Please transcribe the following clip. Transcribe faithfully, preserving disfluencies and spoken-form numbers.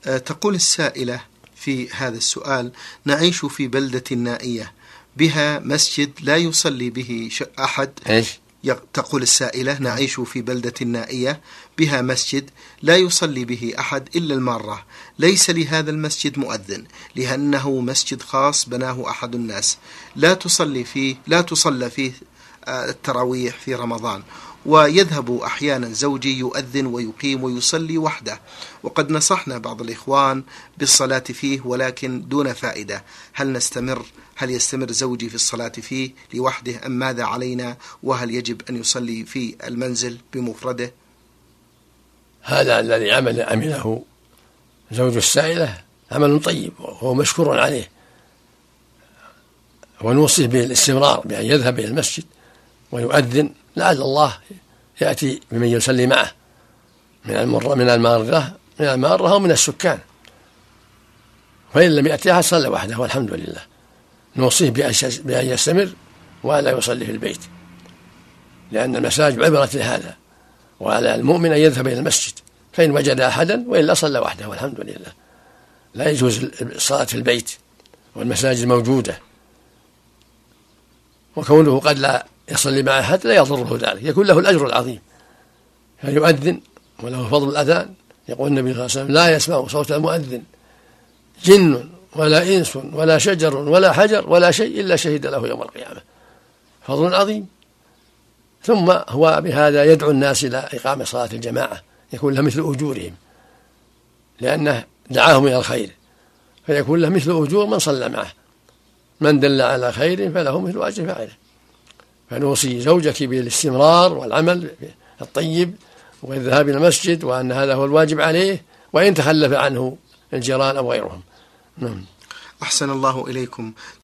تقول السائلة في هذا السؤال: نعيش في بلدة نائية بها مسجد لا يصلي به أحد. إيش؟ تقول السائلة: نعيش في بلدة نائية بها مسجد لا يصلي به أحد إلا المارة، ليس لهذا المسجد مؤذن لأنه مسجد خاص بناه أحد الناس، لا تصلي فيه لا تصلى فيه التراويح في رمضان، ويذهب أحيانا زوجي يؤذن ويقيم ويصلي وحده، وقد نصحنا بعض الإخوان بالصلاة فيه ولكن دون فائدة. هل نستمر هل يستمر زوجي في الصلاة فيه لوحده أم ماذا علينا؟ وهل يجب أن يصلي في المنزل بمفرده؟ هذا الذي عمل عمله زوج السائلة عمل طيب وهو مشكور عليه، ونوصيه بالاستمرار بأن يذهب إلى المسجد ويؤذن، لعل الله يأتي بمن يصلي معه من المرة من المارة من المارة ومن السكان، فإن لم يأتي أحد صلى وحده والحمد لله. نوصيه بأن يستمر ولا يصلي في البيت، لأن المساجد عبرة لهذا، وعلى المؤمن أن يذهب إلى المسجد، فإن وجد أحدا وإلا صلى وحده والحمد لله. لا يجوز الصلاة في البيت والمساجد موجودة، وكونه قد لا يصلي مع أحد لا يضره ذلك، يكون له الأجر العظيم، فيؤذن وله فضل الأذان. يقول النبي صلى الله عليه وسلم: لا يسمع صوت المؤذن جن ولا إنس ولا شجر ولا حجر ولا شيء إلا شهد له يوم القيامة، فضل عظيم. ثم هو بهذا يدعو الناس إلى إقامة صلاة الجماعة، يكون له مثل أجورهم، لأنه دعاهم إلى الخير، فيكون له مثل أجور من صلى معه. من دل على خير فله مثل أجر فاعله. فنوصي زوجك بالاستمرار والعمل الطيب والذهاب إلى المسجد، وأن هذا هو الواجب عليه، وإن تخلف عنه الجيران أو غيرهم. أحسن الله إليكم.